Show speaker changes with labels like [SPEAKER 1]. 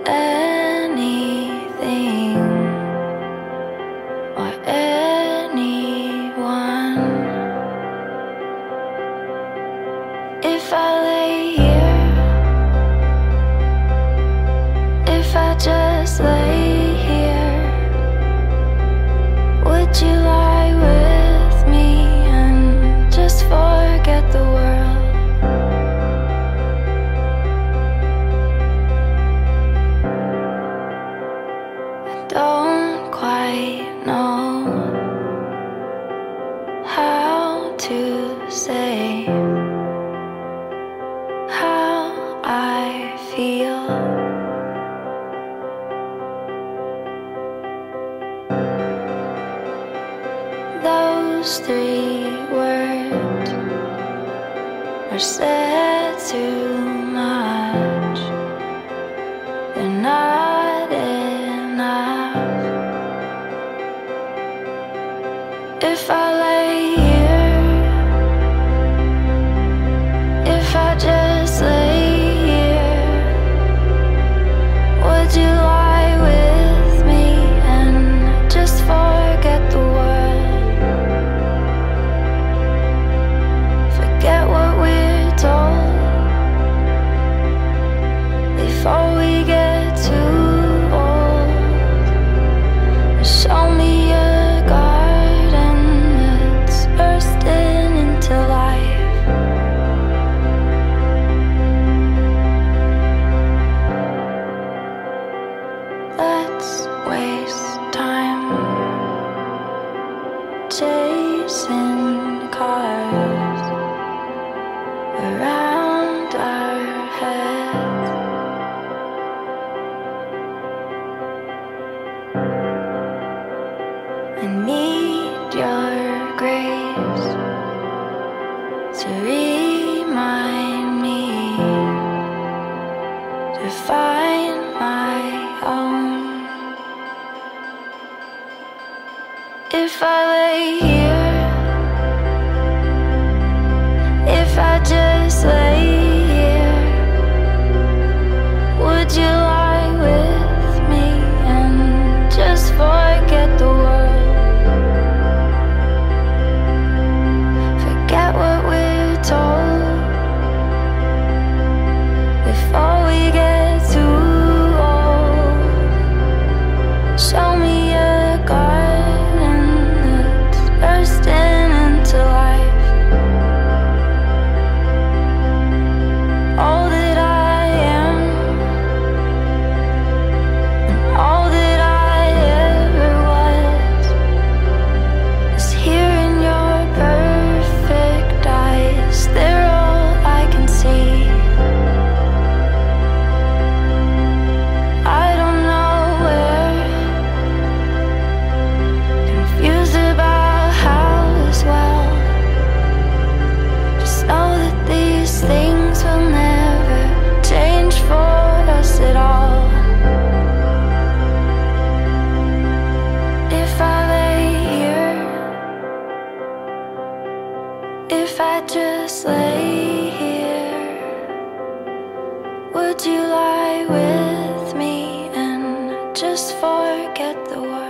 [SPEAKER 1] anything or anyone. If I lay here, if I just lay here, would you lie with me and just forget the world? Don't quite know how to say how I feel. Those 3 words are said too much. They're not enough. If I lay here, if I just lay here, would you lie with me and just forget the world? Forget what we're told before we get too old. Show me a garden that's bursting into life. Let's waste time chasing cars around our heads. I need your grace to remind me to find my own. If I lay here, if I just lay here, would you lie with me and just forget the world? Forget what we're told before we get too old. Show me a garden that's bursting into life. All that I am and all that I ever was is here in your perfect eyes. They're all I can see. I don't know where, confused about how as well. Just know that these things will never change for us at all. If I lay here, if I just lay here, would you lie with me and just forget the world?